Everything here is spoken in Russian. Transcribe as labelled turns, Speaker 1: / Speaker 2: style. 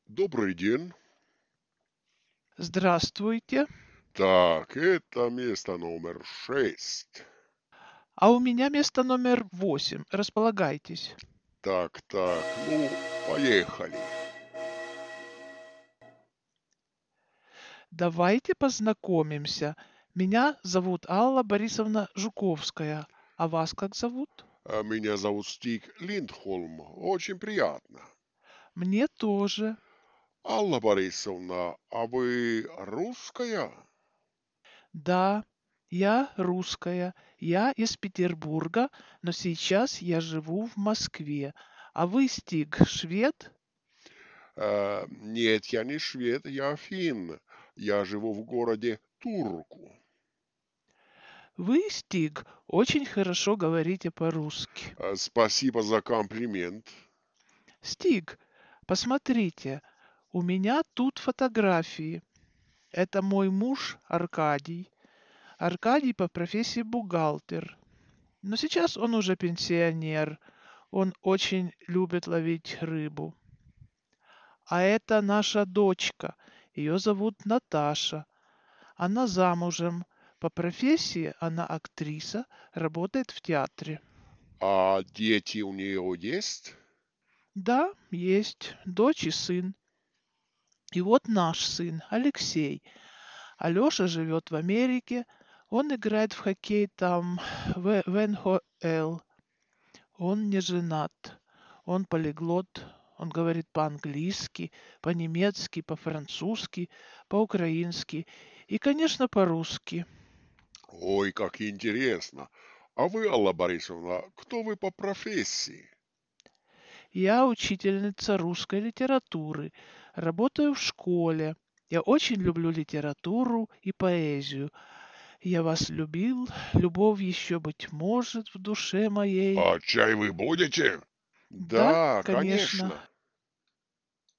Speaker 1: Добрый день.
Speaker 2: Здравствуйте.
Speaker 1: Так, это место номер 6.
Speaker 2: А у меня место номер 8. Располагайтесь.
Speaker 1: Так, так, ну, поехали.
Speaker 2: Давайте познакомимся. Меня зовут Алла Борисовна Жуковская. А вас как зовут?
Speaker 1: Меня зовут Стик Линдхолм. Очень приятно.
Speaker 2: Мне тоже.
Speaker 1: Алла Борисовна, а вы русская?
Speaker 2: Да, я русская. Я из Петербурга, но сейчас я живу в Москве. А вы, Стиг, швед?
Speaker 1: Нет, я не швед, я финн. Я живу в городе Турку.
Speaker 2: Вы, Стиг, очень хорошо говорите по-русски.
Speaker 1: Спасибо за комплимент.
Speaker 2: Стиг, посмотрите, у меня тут фотографии. Это мой муж Аркадий. Аркадий по профессии бухгалтер. Но сейчас он уже пенсионер. Он очень любит ловить рыбу. А это наша дочка. Ее зовут Наташа. Она замужем. По профессии она актриса, работает в театре.
Speaker 1: А дети у нее есть?
Speaker 2: Да, есть дочь и сын. И вот наш сын, Алексей. Алеша живет в Америке. Он играет в хоккей там, в НХЛ. Он не женат. Он полиглот. Он говорит по-английски, по-немецки, по-французски, по-украински и, конечно, по-русски.
Speaker 1: Ой, как интересно. А вы, Алла Борисовна, кто вы по профессии?
Speaker 2: Я учительница русской литературы. Работаю в школе. Я очень люблю литературу и поэзию. Я вас любил, любовь еще, быть может, в душе моей.
Speaker 1: А чай вы будете?
Speaker 2: Да,
Speaker 1: Да,
Speaker 2: конечно.
Speaker 1: конечно.